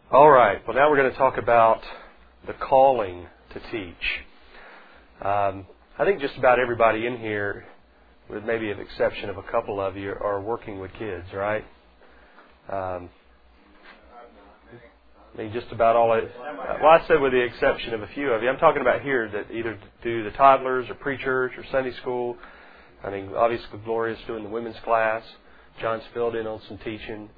All right. Well, now we're going to talk about the calling to teach. I think just about everybody in here, with maybe an exception of a couple of you, are working with kids, right? I mean, just about all. I said with the exception of a few of you. I'm talking about here that either do the toddlers or pre-church or Sunday school. I mean, obviously Gloria's doing the women's class. John's filled in on some teaching.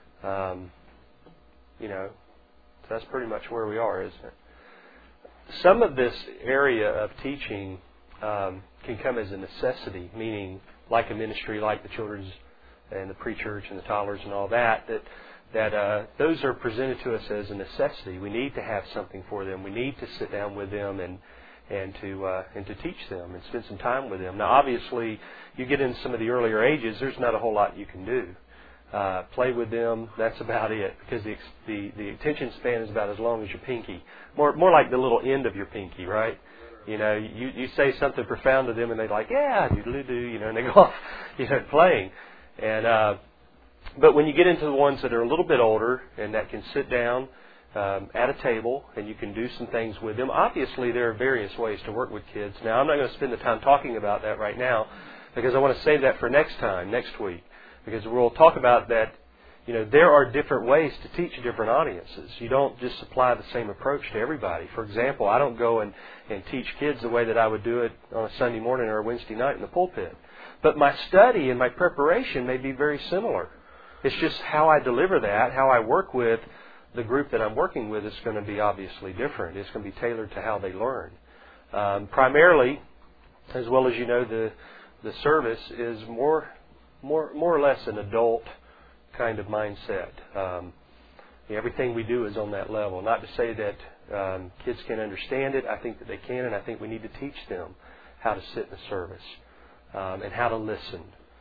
So that's pretty much where we are, isn't it? Some of this area of teaching can come as a necessity, meaning like a ministry, like the children's and the pre-church and the toddlers and all that those are presented to us as a necessity. We need to have something for them. We need to sit down with them and to teach them and spend some time with them. Now, obviously, you get into some of the earlier ages, there's not a whole lot you can do. Play with them, that's about it, because the attention span is about as long as your pinky. More like the little end of your pinky, right? You know, you say something profound to them and they're like, yeah, doodly-doo, and they go off, playing. And but when you get into the ones that are a little bit older and that can sit down at a table and you can do some things with them, obviously there are various ways to work with kids. Now, I'm not going to spend the time talking about that right now because I want to save that for next week. Because we'll talk about that, there are different ways to teach different audiences. You don't just apply the same approach to everybody. For example, I don't go and teach kids the way that I would do it on a Sunday morning or a Wednesday night in the pulpit. But my study and my preparation may be very similar. It's just how I deliver that, how I work with the group that I'm working with is going to be obviously different. It's going to be tailored to how they learn. Primarily, as well as the service is more or less an adult kind of mindset. Everything we do is on that level. Not to say that kids can understand it. I think that they can, and I think we need to teach them how to sit in a service and how to listen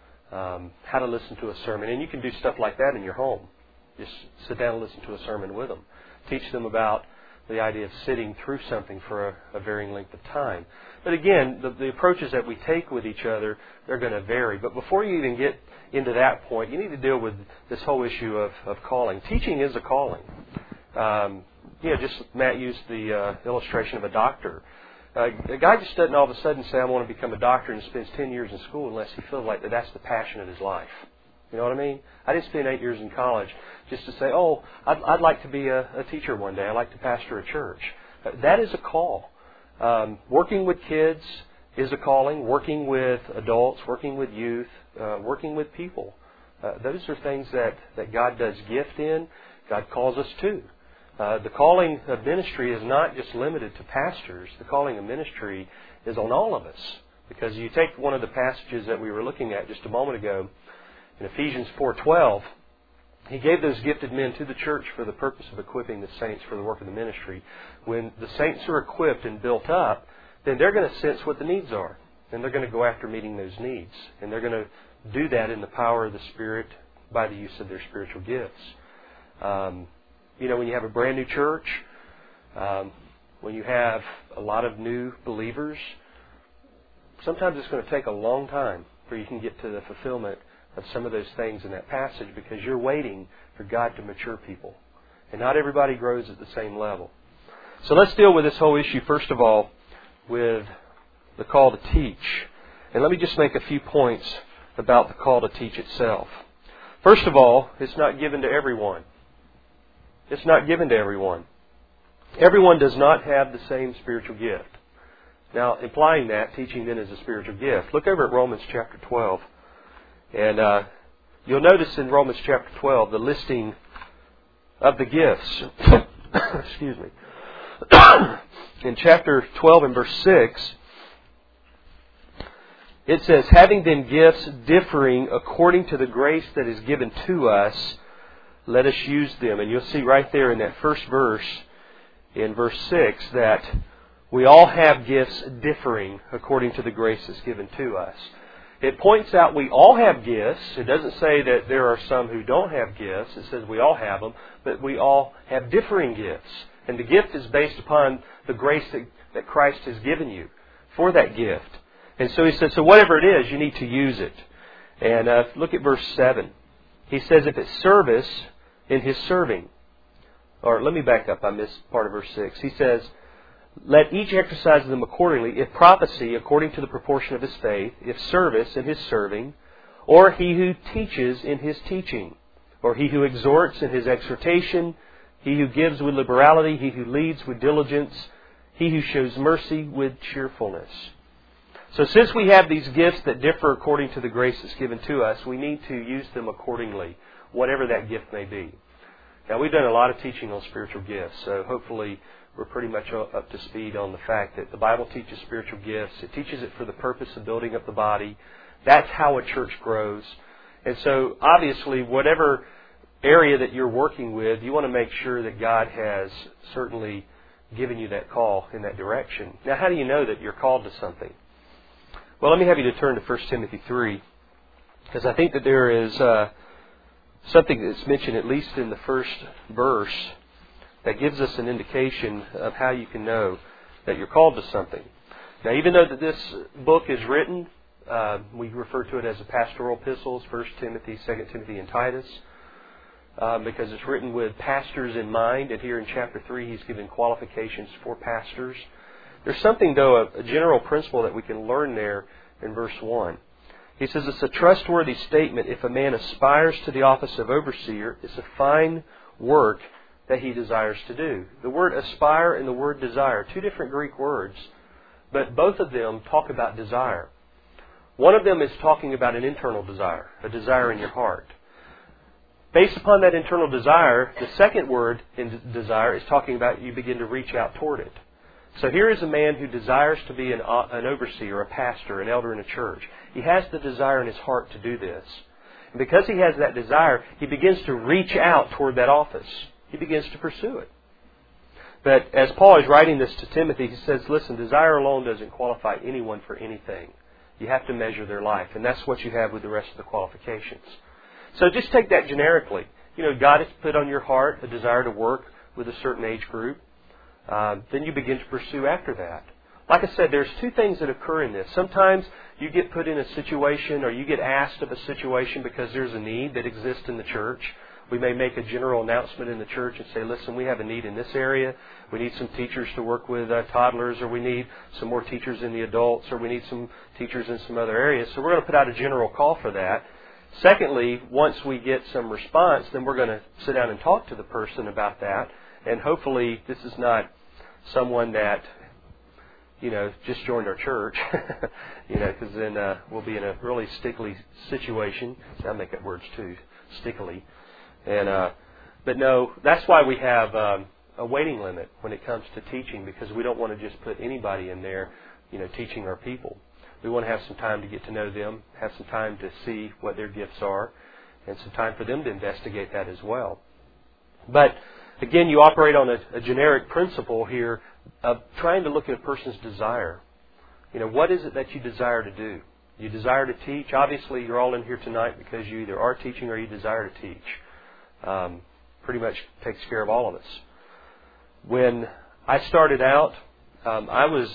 to a sermon. And you can do stuff like that in your home. Just sit down and listen to a sermon with them. Teach them about the idea of sitting through something for a varying length of time. But again, the approaches that we take with each other, they're going to vary. But before you even get into that point, you need to deal with this whole issue of calling. Teaching is a calling. Just Matt used the illustration of a doctor. A guy just doesn't all of a sudden say, I want to become a doctor and spends 10 years in school unless he feels like that's the passion of his life. You know what I mean? I didn't spend 8 years in college just to say, I'd like to be a teacher one day. I'd like to pastor a church. That is a call. Working with kids is a calling. Working with adults, working with youth, working with people. Those are things that God does gift in. God calls us to. The calling of ministry is not just limited to pastors. The calling of ministry is on all of us. Because you take one of the passages that we were looking at just a moment ago, in Ephesians 4:12, He gave those gifted men to the church for the purpose of equipping the saints for the work of the ministry. When the saints are equipped and built up, then they're going to sense what the needs are. And they're going to go after meeting those needs. And they're going to do that in the power of the Spirit by the use of their spiritual gifts. When you have a brand new church, when you have a lot of new believers, sometimes it's going to take a long time for you can get to the fulfillment of some of those things in that passage because you're waiting for God to mature people. And not everybody grows at the same level. So let's deal with this whole issue, first of all, with the call to teach. And let me just make a few points about the call to teach itself. First of all, it's not given to everyone. It's not given to everyone. Everyone does not have the same spiritual gift. Now, implying that, teaching then is a spiritual gift. Look over at Romans chapter 12. And you'll notice in Romans chapter 12 the listing of the gifts. Excuse me. In chapter 12 and verse 6, it says, having then gifts differing according to the grace that is given to us, let us use them. And you'll see right there in that first verse, in verse 6, that we all have gifts differing according to the grace that's given to us. It points out we all have gifts. It doesn't say that there are some who don't have gifts. It says we all have them, but we all have differing gifts. And the gift is based upon the grace that Christ has given you for that gift. And so he says, so whatever it is, you need to use it. And look at verse 7. He says, if it's service, in His serving. or let me back up, I missed part of verse 6. He says, let each exercise them accordingly, if prophecy, according to the proportion of his faith, if service, in his serving, or he who teaches in his teaching, or he who exhorts in his exhortation, he who gives with liberality, he who leads with diligence, he who shows mercy with cheerfulness. So since we have these gifts that differ according to the grace that's given to us, we need to use them accordingly, whatever that gift may be. Now, we've done a lot of teaching on spiritual gifts, so hopefully we're pretty much up to speed on the fact that the Bible teaches spiritual gifts. It teaches it for the purpose of building up the body. That's how a church grows. And so, obviously, whatever area that you're working with, you want to make sure that God has certainly given you that call in that direction. Now, how do you know that you're called to something? Well, let me have you to turn to 1 Timothy 3, because I think that there is something that's mentioned at least in the first verse that gives us an indication of how you can know that you're called to something. Now, even though that this book is written, we refer to it as the pastoral epistles, 1 Timothy, 2 Timothy, and Titus, because it's written with pastors in mind. And here in chapter 3, he's given qualifications for pastors. There's something, though, a general principle that we can learn there in verse 1. He says it's a trustworthy statement if a man aspires to the office of overseer. It's a fine work that he desires to do. The word aspire and the word desire, two different Greek words, but both of them talk about desire. One of them is talking about an internal desire, a desire in your heart. Based upon that internal desire, the second word in desire is talking about you begin to reach out toward it. So here is a man who desires to be an overseer, a pastor, an elder in a church. He has the desire in his heart to do this. And because he has that desire, he begins to reach out toward that office. He begins to pursue it. But as Paul is writing this to Timothy, he says, listen, desire alone doesn't qualify anyone for anything. You have to measure their life. And that's what you have with the rest of the qualifications. So just take that generically. You know, God has put on your heart a desire to work with a certain age group. Then you begin to pursue after that. Like I said, there's two things that occur in this. Sometimes you get put in a situation or you get asked of a situation because there's a need that exists in the church. We may make a general announcement in the church and say, listen, we have a need in this area. We need some teachers to work with toddlers, or we need some more teachers in the adults, or we need some teachers in some other areas. So we're going to put out a general call for that. Secondly, once we get some response, then we're going to sit down and talk to the person about that. And hopefully this is not someone that, just joined our church, because then we'll be in a really stickly situation. See, I make up words too, stickily. But no, that's why we have a waiting limit when it comes to teaching, because we don't want to just put anybody in there, teaching our people. We want to have some time to get to know them, have some time to see what their gifts are, and some time for them to investigate that as well. But again, you operate on a generic principle here of trying to look at a person's desire. What is it that you desire to do? You desire to teach. Obviously, you're all in here tonight because you either are teaching or you desire to teach. Pretty much takes care of all of us. When I started out, it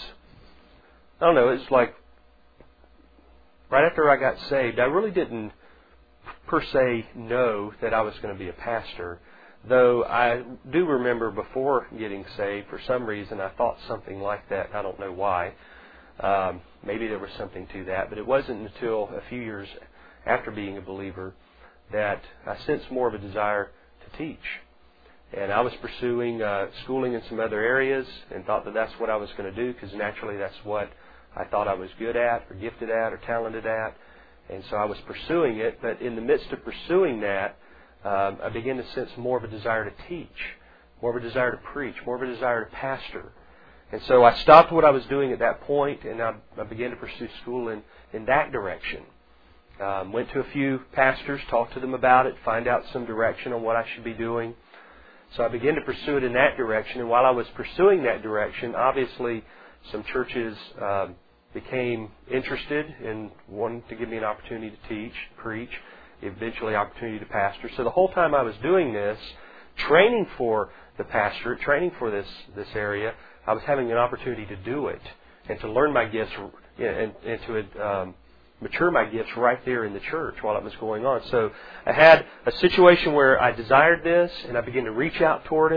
was like right after I got saved, I really didn't per se know that I was going to be a pastor. Though I do remember before getting saved, for some reason, I thought something like that. I don't know why. Maybe there was something to that. But it wasn't until a few years after being a believer that I sensed more of a desire to teach. And I was pursuing schooling in some other areas and thought that that's what I was going to do, because naturally that's what I thought I was good at or gifted at or talented at. And so I was pursuing it. But in the midst of pursuing that, I began to sense more of a desire to teach, more of a desire to preach, more of a desire to pastor. And so I stopped what I was doing at that point, and I began to pursue school in that direction. Went to a few pastors, talked to them about it, find out some direction on what I should be doing. So I began to pursue it in that direction. And while I was pursuing that direction, obviously some churches became interested in wanting to give me an opportunity to teach, preach, eventually opportunity to pastor. So the whole time I was doing this, training for the pastorate, training for this area, I was having an opportunity to do it and to learn my gifts and to mature my gifts right there in the church while it was going on. So I had a situation where I desired this and I began to reach out toward it,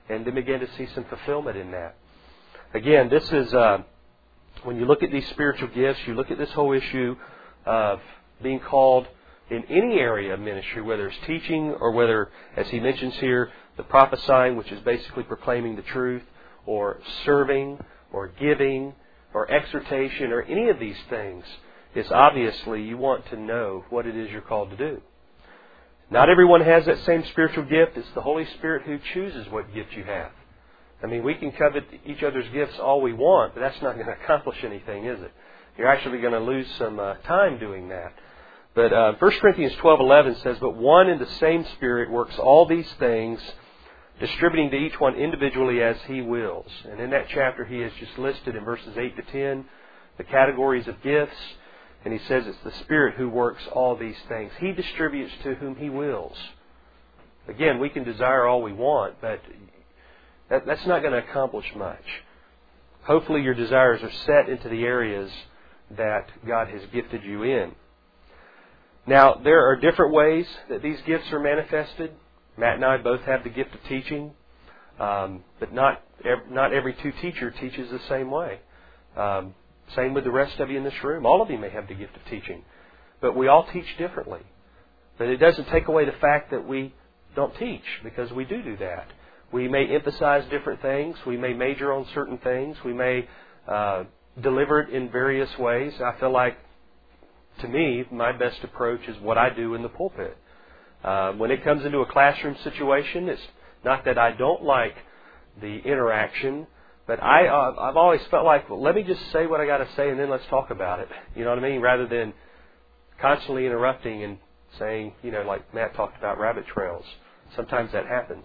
and then begin to see some fulfillment in that. Again, this is, when you look at these spiritual gifts, you look at this whole issue of being called in any area of ministry, whether it's teaching or whether, as he mentions here, the prophesying, which is basically proclaiming the truth, or serving, or giving, or exhortation, or any of these things, it's obviously you want to know what it is you're called to do. Not everyone has that same spiritual gift. It's the Holy Spirit who chooses what gift you have. I mean, we can covet each other's gifts all we want, but that's not going to accomplish anything, is it? You're actually going to lose some time doing that. But 1 Corinthians 12:11 says, "But one and the same Spirit works all these things, distributing to each one individually as He wills." And in that chapter, he has just listed in verses 8 to 10 the categories of gifts. And he says it's the Spirit who works all these things. He distributes to whom He wills. Again, we can desire all we want, but that's not going to accomplish much. Hopefully your desires are set into the areas that God has gifted you in. Now, there are different ways that these gifts are manifested. Matt and I both have the gift of teaching, but not every teacher teaches the same way. Same with the rest of you in this room. All of you may have the gift of teaching, but we all teach differently. But it doesn't take away the fact that we don't teach, because we do that. We may emphasize different things. We may major on certain things. We may deliver it in various ways. I feel like, to me, my best approach is what I do in the pulpit. When it comes into a classroom situation, it's not that I don't like the interaction, but I've always felt like, well, let me just say what I got to say and then let's talk about it. You know what I mean? Rather than constantly interrupting and saying, like Matt talked about rabbit trails. Sometimes that happens.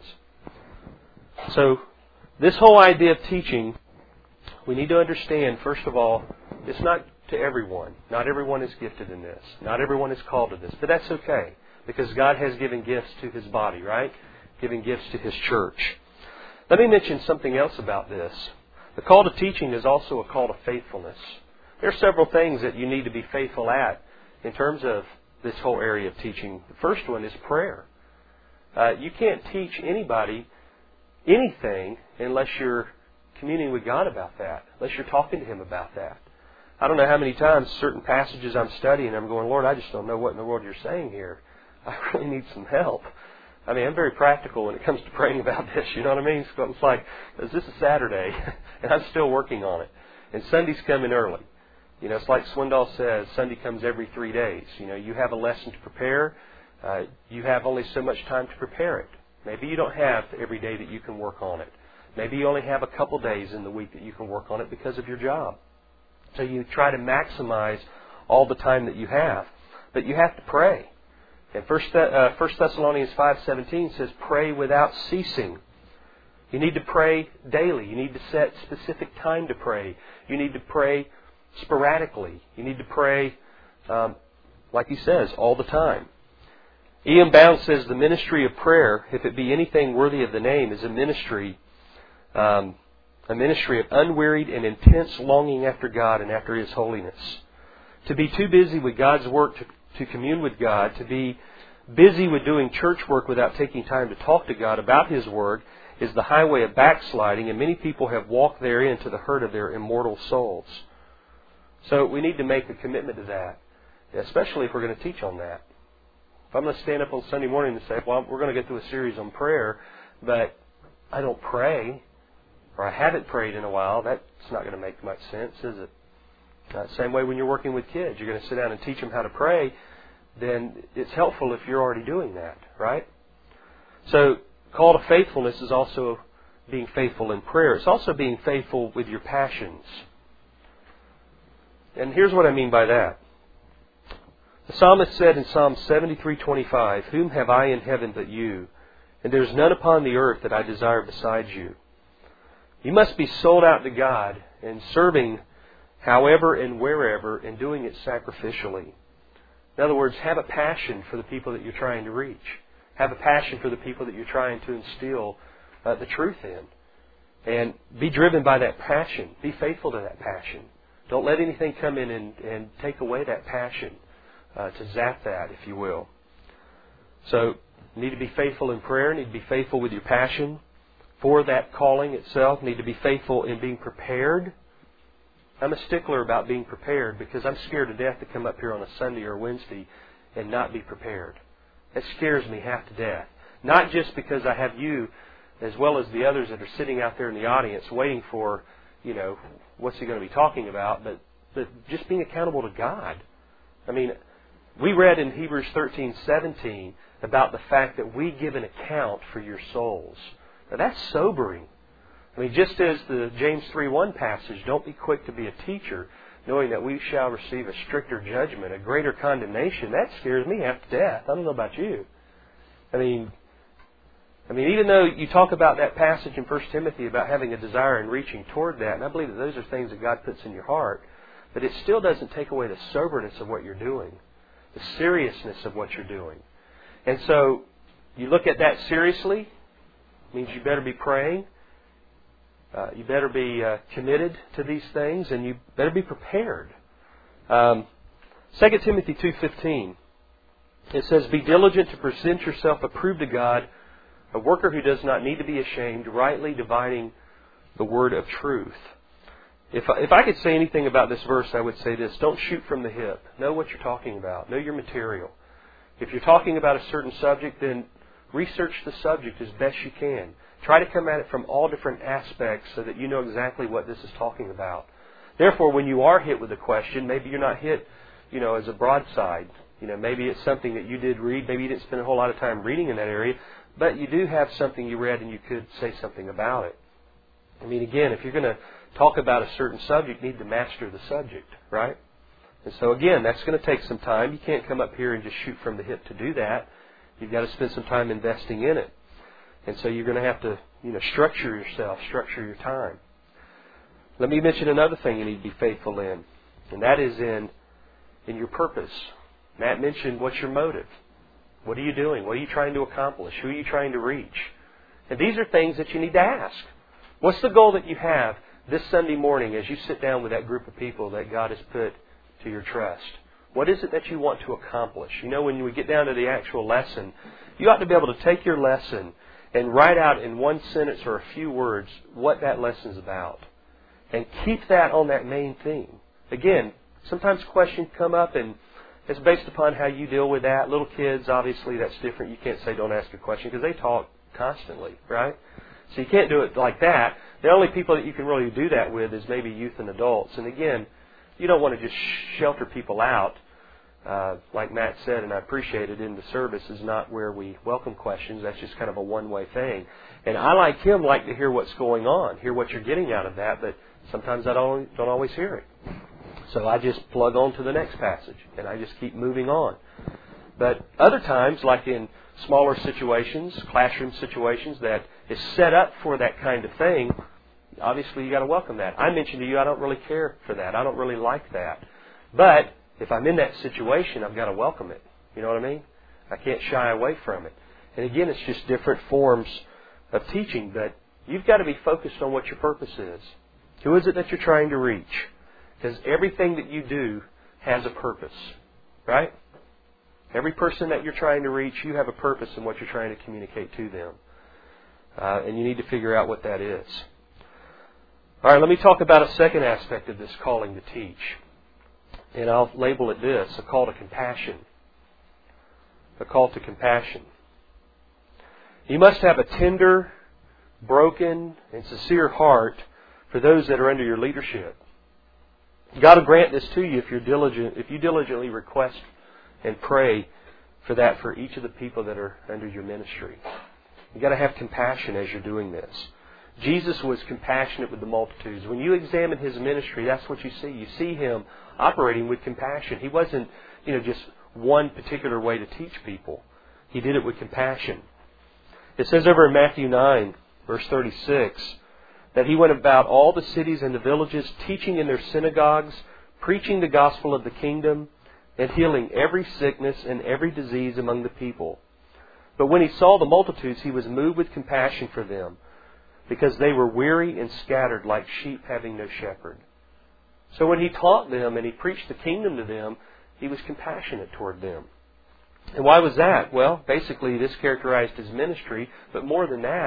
So this whole idea of teaching, we need to understand, first of all, it's not to everyone. Not everyone is gifted in this. Not everyone is called to this. But that's okay, because God has given gifts to His body, right? Giving gifts to His church. Let me mention something else about this. The call to teaching is also a call to faithfulness. There are several things that you need to be faithful at in terms of this whole area of teaching. The first one is prayer. You can't teach anybody anything unless you're communing with God about that, unless you're talking to Him about that. I don't know how many times certain passages I'm studying, I'm going, Lord, I just don't know what in the world you're saying here. I really need some help. I mean, I'm very practical when it comes to praying about this, you know what I mean? So it's like, this is Saturday, and I'm still working on it. And Sunday's coming early. It's like Swindoll says, Sunday comes every 3 days. You have a lesson to prepare. You have only so much time to prepare it. Maybe you don't have every day that you can work on it. Maybe you only have a couple days in the week that you can work on it because of your job. So you try to maximize all the time that you have. But you have to pray. And 1 Thessalonians 5:17 says, pray without ceasing. You need to pray daily. You need to set specific time to pray. You need to pray sporadically. You need to pray, like he says, all the time. E.M. Bounds says the ministry of prayer, if it be anything worthy of the name, is a ministry of unwearied and intense longing after God and after His holiness. To be too busy with God's work to commune with God, to be busy with doing church work without taking time to talk to God about His Word, is the highway of backsliding, and many people have walked therein to the hurt of their immortal souls. So we need to make a commitment to that, especially if we're going to teach on that. If I'm going to stand up on Sunday morning and say, well, we're going to get through a series on prayer, but I don't pray, or I haven't prayed in a while, that's not going to make much sense, is it? Same way when you're working with kids. You're going to sit down and teach them how to pray, then it's helpful if you're already doing that, right? So, call to faithfulness is also being faithful in prayer. It's also being faithful with your passions. And here's what I mean by that. The psalmist said in Psalm 73:25, whom have I in heaven but you? And there is none upon the earth that I desire besides you. You must be sold out to God and serving however and wherever and doing it sacrificially. In other words, have a passion for the people that you're trying to reach. Have a passion for the people that you're trying to instill the truth in. And be driven by that passion. Be faithful to that passion. Don't let anything come in and take away that passion, to zap that, if you will. So, you need to be faithful in prayer. You need to be faithful with your passion. for that calling itself, need to be faithful in being prepared. I'm a stickler about being prepared because I'm scared to death to come up here on a Sunday or Wednesday and not be prepared. That scares me half to death. Not just because I have you as well as the others that are sitting out there in the audience waiting for, what's he going to be talking about, but just being accountable to God. I mean, we read in Hebrews 13:17 about the fact that we give an account for your souls. Now that's sobering. I mean, just as the James 3:1 passage, don't be quick to be a teacher, knowing that we shall receive a stricter judgment, a greater condemnation. That scares me half to death. I don't know about you. I mean, even though you talk about that passage in 1 Timothy about having a desire and reaching toward that, and I believe that those are things that God puts in your heart, but it still doesn't take away the soberness of what you're doing, the seriousness of what you're doing. And so, you look at that seriously, it means you better be praying, you better be committed to these things, and you better be prepared. 2 Timothy 2:15, it says, "Be diligent to present yourself approved to God, a worker who does not need to be ashamed, rightly dividing the word of truth." If I could say anything about this verse, I would say this: don't shoot from the hip. Know what you're talking about. Know your material. If you're talking about a certain subject, then research the subject as best you can. Try to come at it from all different aspects so that you know exactly what this is talking about. Therefore, when you are hit with a question, maybe you're not hit, as a broadside. Maybe it's something that you did read. Maybe you didn't spend a whole lot of time reading in that area, but you do have something you read and you could say something about it. I mean, again, if you're going to talk about a certain subject, you need to master the subject, right? And so, again, that's going to take some time. You can't come up here and just shoot from the hip to do that. You've got to spend some time investing in it. And so you're going to have to, structure yourself, structure your time. Let me mention another thing you need to be faithful in, and that is in your purpose. Matt mentioned, what's your motive? What are you doing? What are you trying to accomplish? Who are you trying to reach? And these are things that you need to ask. What's the goal that you have this Sunday morning as you sit down with that group of people that God has put to your trust? What is it that you want to accomplish? When we get down to the actual lesson, you ought to be able to take your lesson and write out in one sentence or a few words what that lesson is about. And keep that on that main theme. Again, sometimes questions come up and it's based upon how you deal with that. Little kids, obviously, that's different. You can't say don't ask a question because they talk constantly, right? So you can't do it like that. The only people that you can really do that with is maybe youth and adults. And again, you don't want to just shelter people out. Like Matt said, and I appreciate it, in the service is not where we welcome questions. That's just kind of a one-way thing. And I, like him, like to hear what's going on, hear what you're getting out of that, but sometimes I don't always hear it. So I just plug on to the next passage, and I just keep moving on. But other times, like in smaller situations, classroom situations that is set up for that kind of thing, obviously you got to welcome that. I mentioned to you I don't really care for that. I don't really like that. But if I'm in that situation, I've got to welcome it. You know what I mean? I can't shy away from it. And again, it's just different forms of teaching, but you've got to be focused on what your purpose is. Who is it that you're trying to reach? Because everything that you do has a purpose, right? Every person that you're trying to reach, you have a purpose in what you're trying to communicate to them. And you need to figure out what that is. All right, let me talk about a second aspect of this calling to teach. And I'll label it this: a call to compassion. A call to compassion. You must have a tender, broken, and sincere heart for those that are under your leadership. God will grant this to you if you diligently request and pray for that for each of the people that are under your ministry. You've got to have compassion as you're doing this. Jesus was compassionate with the multitudes. When you examine His ministry, that's what you see. You see Him operating with compassion. He wasn't, just one particular way to teach people. He did it with compassion. It says over in Matthew 9, verse 36, that He went about all the cities and the villages, teaching in their synagogues, preaching the gospel of the kingdom, and healing every sickness and every disease among the people. But when He saw the multitudes, He was moved with compassion for them, because they were weary and scattered like sheep having no shepherd. So when He taught them and He preached the kingdom to them, He was compassionate toward them. And why was that? Well, basically this characterized His ministry, but more than that,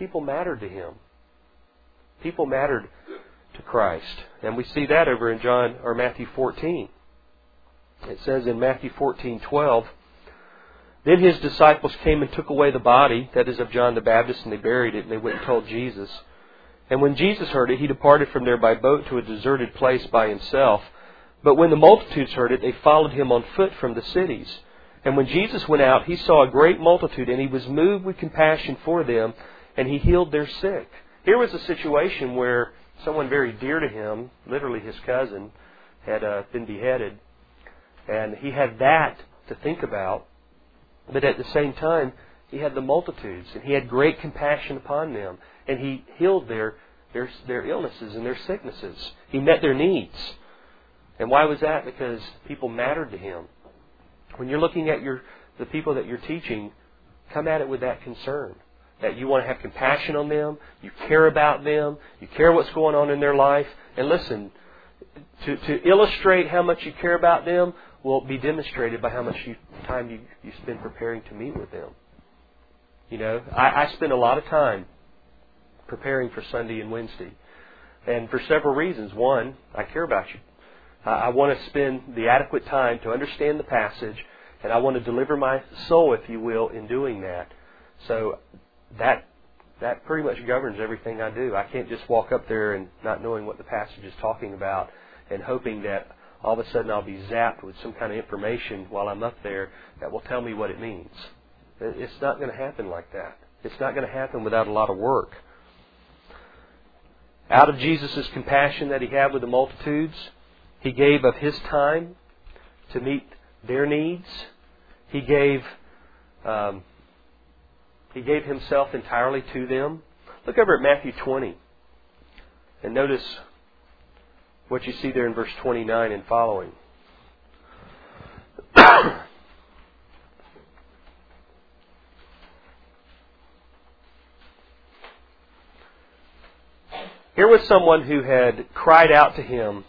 people mattered to Him. People mattered to Christ. And we see that over in Matthew 14. It says in Matthew 14:12, "Then His disciples came and took away the body, that is of John the Baptist, and they buried it, and they went and told Jesus. And when Jesus heard it, He departed from there by boat to a deserted place by Himself. But when the multitudes heard it, they followed Him on foot from the cities. And when Jesus went out, He saw a great multitude, and He was moved with compassion for them, and He healed their sick." Here was a situation where someone very dear to Him, literally His cousin, had been beheaded. And He had that to think about. But at the same time, He had the multitudes, and He had great compassion upon them. And He healed their illnesses and their sicknesses. He met their needs. And why was that? Because people mattered to Him. When you're looking at the people that you're teaching, come at it with that concern. That you want to have compassion on them, you care about them, you care what's going on in their life. And listen, to illustrate how much you care about them will be demonstrated by how much time you spend preparing to meet with them. You know, I spend a lot of time preparing for Sunday and Wednesday. And for several reasons. One, I care about you. I want to spend the adequate time to understand the passage, and I want to deliver my soul, if you will, in doing that. So that pretty much governs everything I do. I can't just walk up there and not knowing what the passage is talking about and hoping that all of a sudden I'll be zapped with some kind of information while I'm up there that will tell me what it means. It's not going to happen like that. It's not going to happen without a lot of work. Out of Jesus' compassion that He had with the multitudes, He gave of His time to meet their needs. He gave Himself entirely to them. Look over at Matthew 20 and notice what you see there in verse 29 and following. Here was someone who had cried out to Him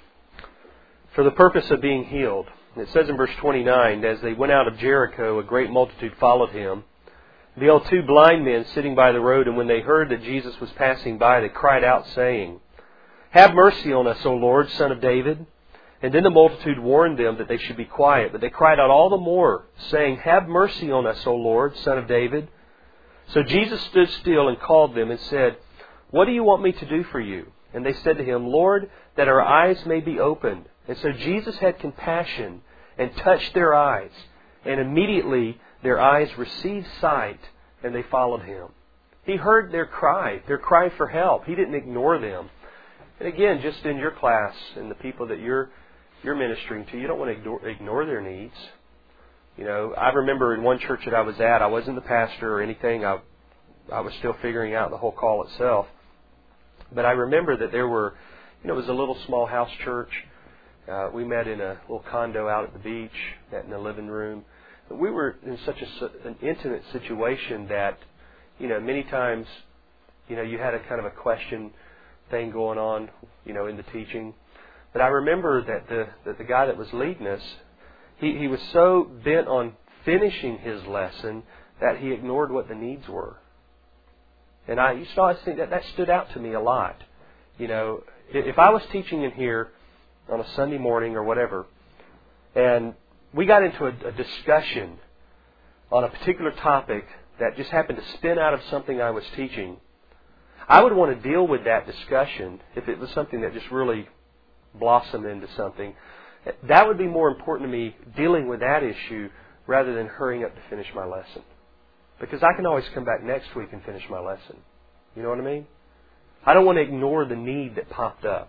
for the purpose of being healed. And it says in verse 29, "As they went out of Jericho, a great multitude followed Him. Beheld 2 blind men sitting by the road, and when they heard that Jesus was passing by, they cried out, saying, 'Have mercy on us, O Lord, Son of David.' And then the multitude warned them that they should be quiet. But they cried out all the more, saying, 'Have mercy on us, O Lord, Son of David.' So Jesus stood still and called them and said, 'What do you want me to do for you?' And they said to Him, 'Lord, that our eyes may be opened.' And so Jesus had compassion and touched their eyes. And immediately their eyes received sight, and they followed Him." He heard their cry for help. He didn't ignore them. And again, just in your class and the people that you're ministering to, you don't want to ignore their needs. You know, I remember in one church that I was at, I wasn't the pastor or anything. I was still figuring out the whole call itself. But I remember that there were, it was a little small house church. We met in a little condo out at the beach, met in the living room. But we were in such an intimate situation that, many times, you had a kind of a question thing going on, in the teaching. But I remember that the guy that was leading us, he was so bent on finishing his lesson that he ignored what the needs were. And I think that stood out to me a lot. If I was teaching in here on a Sunday morning or whatever, and we got into a discussion on a particular topic that just happened to spin out of something I was teaching, I would want to deal with that discussion if it was something that just really blossomed into something. That would be more important to me, dealing with that issue, rather than hurrying up to finish my lesson. Because I can always come back next week and finish my lesson. You know what I mean? I don't want to ignore the need that popped up.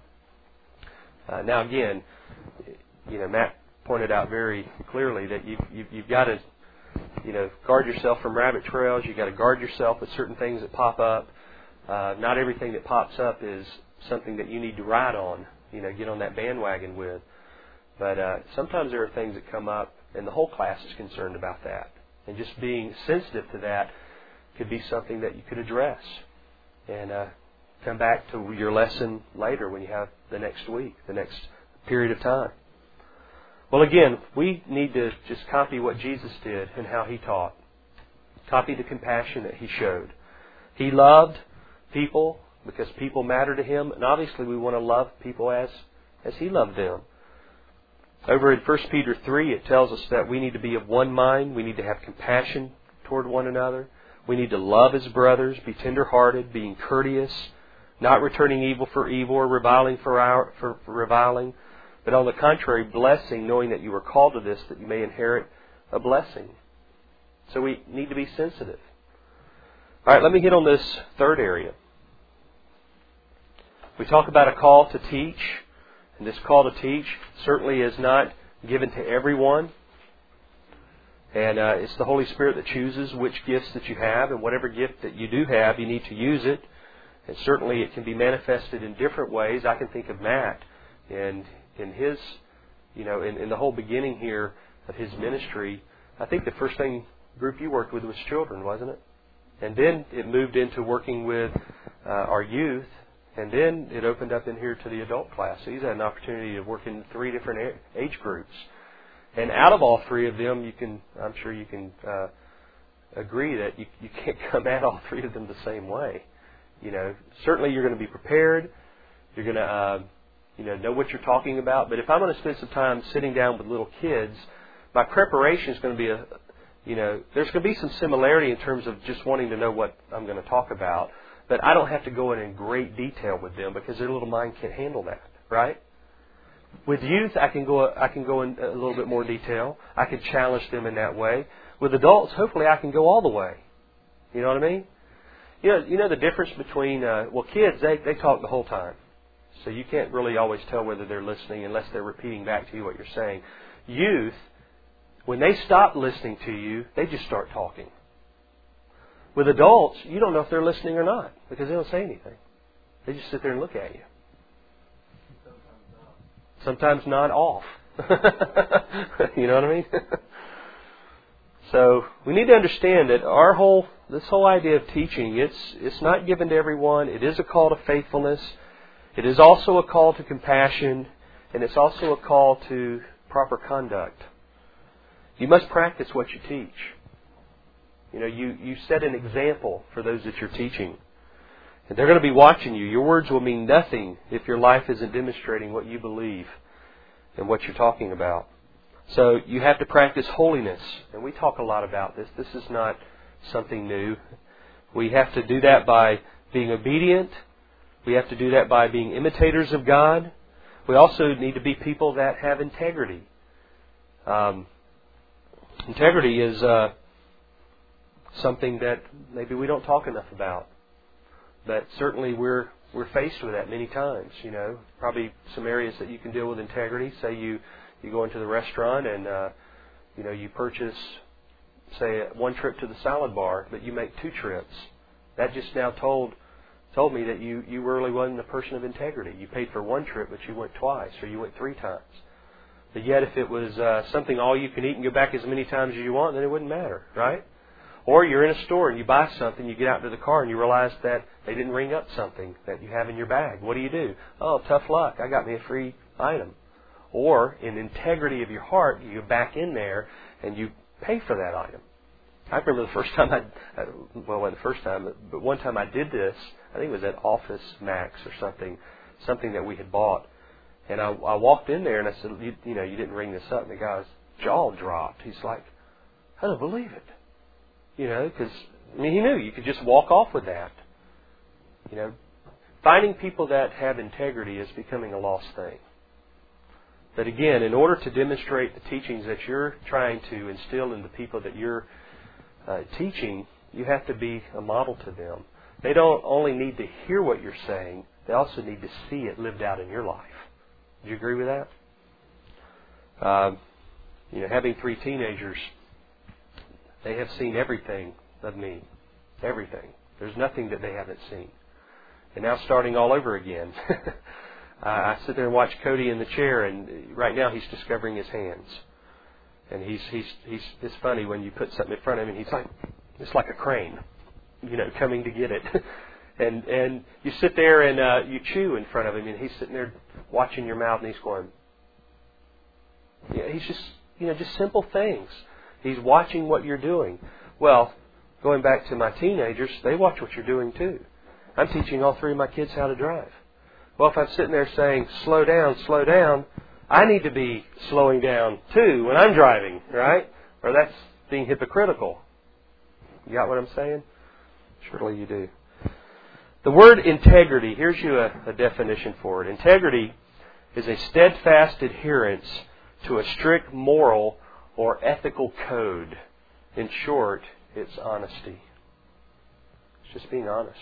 Now again, Matt pointed out very clearly that you've got to, guard yourself from rabbit trails. You've got to guard yourself with certain things that pop up. Not everything that pops up is something that you need to ride on, get on that bandwagon with. But sometimes there are things that come up, and the whole class is concerned about that. And just being sensitive to that could be something that you could address. And come back to your lesson later when you have the next week, the next period of time. Well, again, we need to just copy what Jesus did and how He taught. Copy the compassion that He showed. He loved people because people matter to Him, and obviously we want to love people as He loved them. Over in 1 Peter 3, it tells us that we need to be of one mind. We need to have compassion toward one another. We need to love as brothers, be tender-hearted, being courteous, not returning evil for evil or reviling for reviling, but on the contrary, blessing, knowing that you were called to this, that you may inherit a blessing. So we need to be sensitive. All right, let me hit on this third area. We talk about a call to teach, and this call to teach certainly is not given to everyone. And it's the Holy Spirit that chooses which gifts that you have, and whatever gift that you do have, you need to use it. And certainly it can be manifested in different ways. I can think of Matt and in his, in the whole beginning here of his ministry. I think the first group you worked with was children, wasn't it? And then it moved into working with our youth, and then it opened up in here to the adult class. So he's had an opportunity to work in 3 different age groups. And out of all 3 of them, I'm sure you can agree that you can't come at all 3 of them the same way. Certainly you're going to be prepared. You're going to, know what you're talking about. But if I'm going to spend some time sitting down with little kids, my preparation is going to be there's going to be some similarity in terms of just wanting to know what I'm going to talk about. But I don't have to go in great detail with them because their little mind can't handle that, right? With youth, I can go in a little bit more detail. I can challenge them in that way. With adults, hopefully I can go all the way. You know what I mean? You know the difference between, kids, they talk the whole time. So you can't really always tell whether they're listening unless they're repeating back to you what you're saying. Youth, when they stop listening to you, they just start talking. With adults, you don't know if they're listening or not because they don't say anything. They just sit there and look at you. Sometimes nod off. You know what I mean? So we need to understand that this whole idea of teaching, it's not given to everyone. It is a call to faithfulness. It is also a call to compassion, and it's also a call to proper conduct. You must practice what you teach. You set an example for those that you're teaching. And they're going to be watching you. Your words will mean nothing if your life isn't demonstrating what you believe and what you're talking about. So you have to practice holiness. And we talk a lot about this. This is not something new. We have to do that by being obedient. We have to do that by being imitators of God. We also need to be people that have integrity. Integrity is something that maybe we don't talk enough about. But certainly we're faced with that many times. Probably some areas that you can deal with integrity. Say you go into the restaurant and you purchase, say, 1 trip to the salad bar, but you make 2 trips. That just now told me that you really wasn't a person of integrity. You paid for 1 trip, but you went twice, or you went 3 times. But yet, if it was something all you can eat and go back as many times as you want, then it wouldn't matter, right? Or you're in a store and you buy something, you get out to the car and you realize that they didn't ring up something that you have in your bag. What do? Oh, tough luck. I got me a free item. Or, in integrity of your heart, you go back in there and you pay for that item. I remember the first time but one time I did this. I think it was at Office Max or something that we had bought. And I walked in there and I said, you didn't ring this up. And the guy's jaw dropped. He's like, I don't believe it. Because, he knew you could just walk off with that. Finding people that have integrity is becoming a lost thing. But again, in order to demonstrate the teachings that you're trying to instill in the people that you're teaching, you have to be a model to them. They don't only need to hear what you're saying, they also need to see it lived out in your life. Do you agree with that? Having 3 teenagers, they have seen everything of me. Everything. There's nothing that they haven't seen. And now starting all over again. I sit there and watch Cody in the chair, and right now he's discovering his hands. And it's funny when you put something in front of him, it's like a crane, coming to get it. and you sit there and you chew in front of him, and he's sitting there watching your mouth, and he's going, he's just, just simple things. He's watching what you're doing. Well, Going back to my teenagers, they watch what you're doing too. I'm teaching all 3 of my kids how to drive. Well, if I'm sitting there saying, slow down, I need to be slowing down too when I'm driving, right? Or that's being hypocritical. You got what I'm saying? Surely you do. The word integrity, here's you a definition for it. Integrity is a steadfast adherence to a strict moral or ethical code. In short, it's honesty. It's just being honest.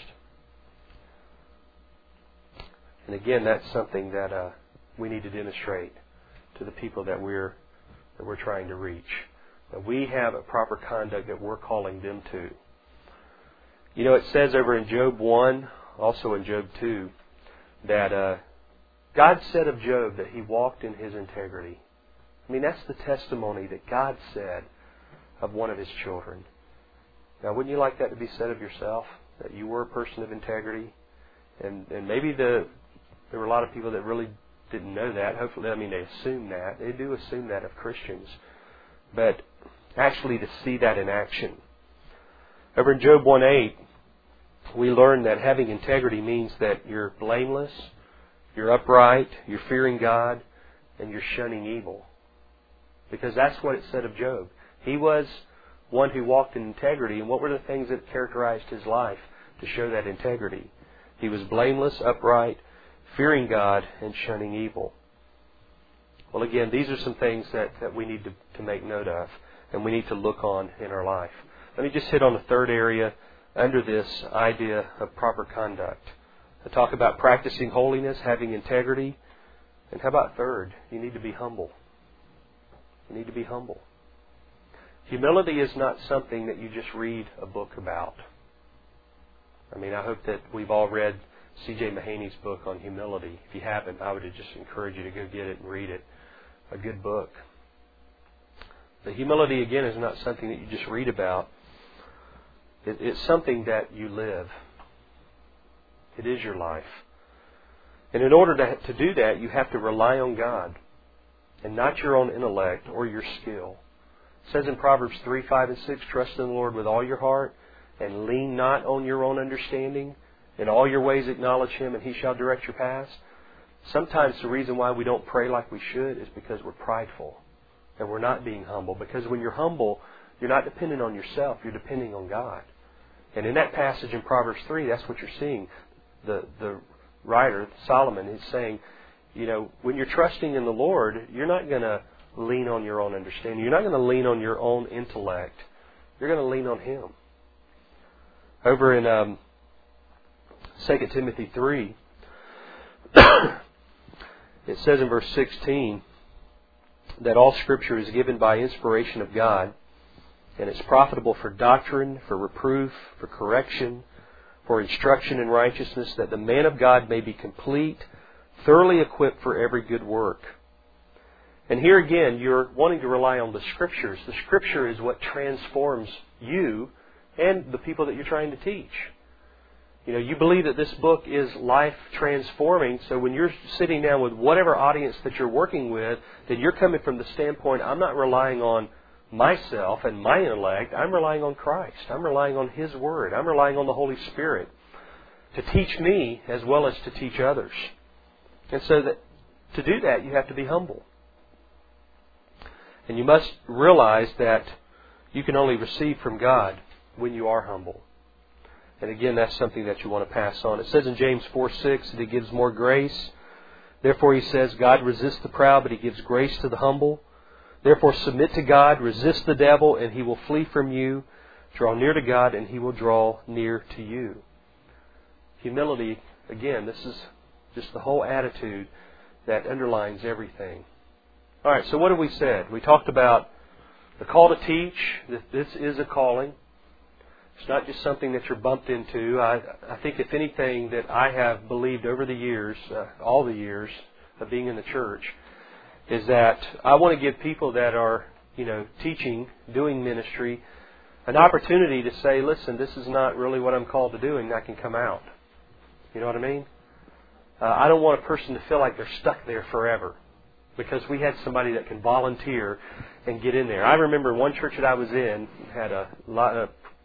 And again, that's something that we need to demonstrate to the people that we're trying to reach. That we have a proper conduct that we're calling them to. You know, it says over in Job 1, also in Job 2, that God said of Job that he walked in his integrity. I mean, that's the testimony that God said of one of His children. Now, wouldn't you like that to be said of yourself? That you were a person of integrity? And maybe there were a lot of people that really didn't know that. Hopefully, they assume that. They do assume that of Christians. But actually to see that in action. Over in Job 1:8, we learn that having integrity means that you're blameless, you're upright, you're fearing God, and you're shunning evil. Because that's what it said of Job. He was one who walked in integrity. And what were the things that characterized his life to show that integrity? He was blameless, upright, fearing God, and shunning evil. Well, again, these are some things that we need to make note of and we need to look on in our life. Let me just hit on the third area under this idea of proper conduct. I talk about practicing holiness, having integrity. And how about third? You need to be humble. You need to be humble. Humility is not something that you just read a book about. I hope that we've all read C.J. Mahaney's book on humility. If you haven't, I would just encourage you to go get it and read it. A good book. But humility, again, is not something that you just read about. It's something that you live. It is your life. And in order to do that, you have to rely on God and not your own intellect or your skill. It says in Proverbs 3:5-6, trust in the Lord with all your heart and lean not on your own understanding. In all your ways acknowledge Him and He shall direct your paths. Sometimes the reason why we don't pray like we should is because we're prideful and we're not being humble. Because when you're humble, you're not dependent on yourself, you're depending on God. And in that passage in Proverbs 3, that's what you're seeing. The writer, Solomon, is saying, when you're trusting in the Lord, you're not going to lean on your own understanding. You're not going to lean on your own intellect. You're going to lean on Him. Over in 2 Timothy 3, it says in verse 16 that all Scripture is given by inspiration of God, and it's profitable for doctrine, for reproof, for correction, for instruction in righteousness, that the man of God may be complete, thoroughly equipped for every good work. And here again, you're wanting to rely on the Scriptures. The Scripture is what transforms you and the people that you're trying to teach. You believe that this book is life transforming, so when you're sitting down with whatever audience that you're working with, then you're coming from the standpoint, I'm not relying on myself and my intellect, I'm relying on Christ. I'm relying on His Word. I'm relying on the Holy Spirit to teach me as well as to teach others. And so that to do that, you have to be humble. And you must realize that you can only receive from God when you are humble. And again, that's something that you want to pass on. It says in James 4:6 that He gives more grace. Therefore, he says, God resists the proud, but He gives grace to the humble. Therefore, submit to God, resist the devil, and he will flee from you. Draw near to God, and He will draw near to you. Humility, again, this is just the whole attitude that underlines everything. All right, so what have we said? We talked about the call to teach, that this is a calling. It's not just something that you're bumped into. I think if anything that I have believed over the years, all the years of being in the church, is that I want to give people that are, teaching, doing ministry, an opportunity to say, listen, this is not really what I'm called to do, and I can come out. You know what I mean? I don't want a person to feel like they're stuck there forever, because we had somebody that can volunteer and get in there. I remember one church that I was in had a lot of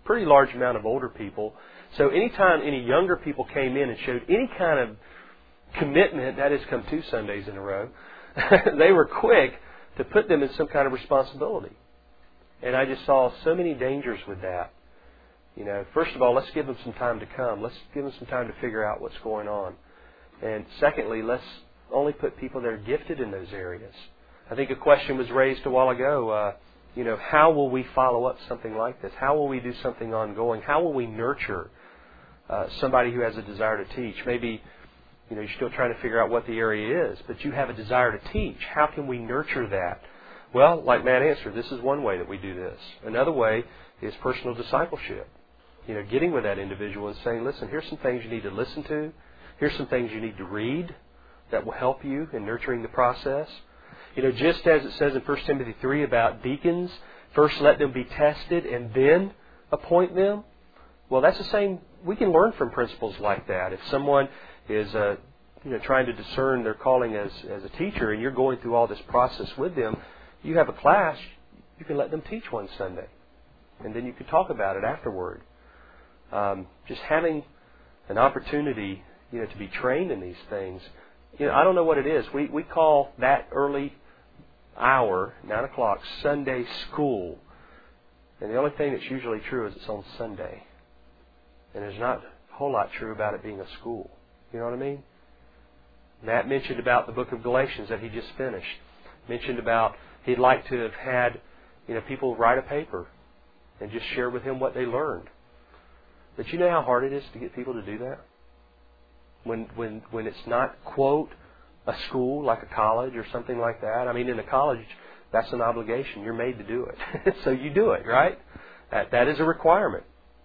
pretty large amount of older people. So anytime any younger people came in and showed any kind of commitment, that is, come 2 Sundays in a row, they were quick to put them in some kind of responsibility. And I just saw so many dangers with that. First of all, let's give them some time to come. Let's give them some time to figure out what's going on. And secondly, let's only put people that are gifted in those areas. I think a question was raised a while ago, how will we follow up something like this? How will we do something ongoing? How will we nurture somebody who has a desire to teach? Maybe, you're still trying to figure out what the area is, but you have a desire to teach. How can we nurture that? Well, like Matt answered, this is one way that we do this. Another way is personal discipleship. Getting with that individual and saying, listen, here's some things you need to listen to. Here's some things you need to read that will help you in nurturing the process. Just as it says in 1 Timothy 3 about deacons, first let them be tested and then appoint them. Well, that's the same. We can learn from principles like that. If someone is trying to discern their calling as a teacher and you're going through all this process with them, you have a class, you can let them teach one Sunday. And then you can talk about it afterward. Just having an opportunity, to be trained in these things. I don't know what it is. We call that early hour, 9 o'clock, Sunday school. And the only thing that's usually true is it's on Sunday. And there's not a whole lot true about it being a school. You know what I mean? Matt mentioned about the book of Galatians that he just finished. Mentioned about he'd like to have had, people write a paper and just share with him what they learned. But you know how hard it is to get people to do that? When it's not, quote, a school like a college or something like that. I mean, in a college, that's an obligation. You're made to do it. So you do it, right? That is a requirement.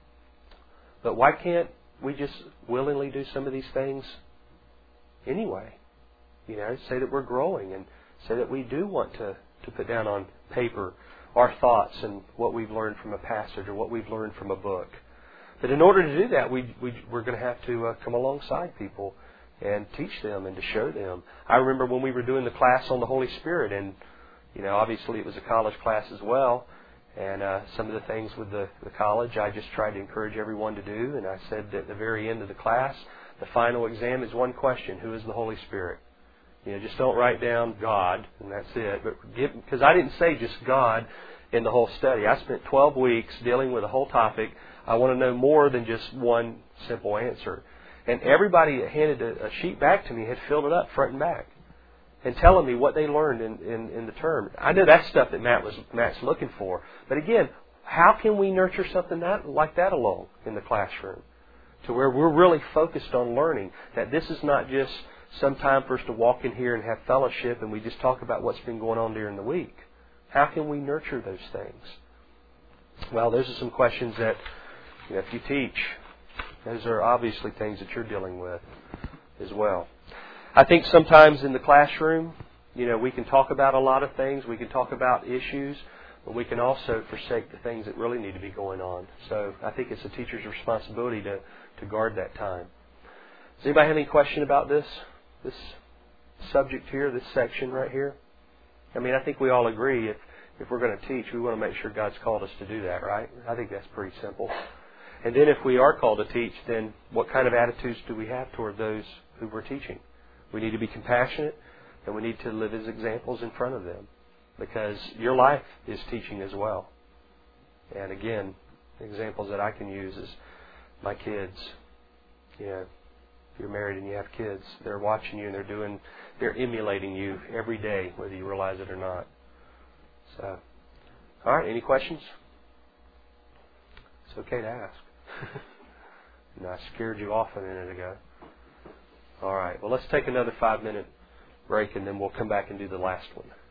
But why can't we just willingly do some of these things anyway? Say that we're growing and say that we do want to put down on paper our thoughts and what we've learned from a passage or what we've learned from a book. But in order to do that, we're going to have to come alongside people and teach them and to show them. I remember when we were doing the class on the Holy Spirit, and obviously it was a college class as well. And some of the things with the college, I just tried to encourage everyone to do. And I said that at the very end of the class, the final exam is one question: who is the Holy Spirit? Just don't write down God, and that's it. But because I didn't say just God in the whole study. I spent 12 weeks dealing with a whole topic. I want to know more than just one simple answer. And everybody that handed a sheet back to me had filled it up front and back and telling me what they learned in the term. I know that's stuff that Matt's looking for. But again, how can we nurture something like that along in the classroom to where we're really focused on learning, that this is not just some time for us to walk in here and have fellowship and we just talk about what's been going on during the week? How can we nurture those things? Well, those are some questions that, if you teach, those are obviously things that you're dealing with as well. I think sometimes in the classroom, we can talk about a lot of things. We can talk about issues, but we can also forsake the things that really need to be going on. So I think it's a teacher's responsibility to guard that time. Does anybody have any question about this subject here, this section right here? I mean, I think we all agree if we're going to teach, we want to make sure God's called us to do that, right? I think that's pretty simple. And then if we are called to teach, then what kind of attitudes do we have toward those who we're teaching? We need to be compassionate, and we need to live as examples in front of them, because your life is teaching as well. And again, examples that I can use is my kids. If you're married and you have kids, they're watching you and they're emulating you every day, whether you realize it or not. So, all right, any questions? It's okay to ask. I scared you off a minute ago. All right, well, let's take another 5-minute break, and then we'll come back and do the last one.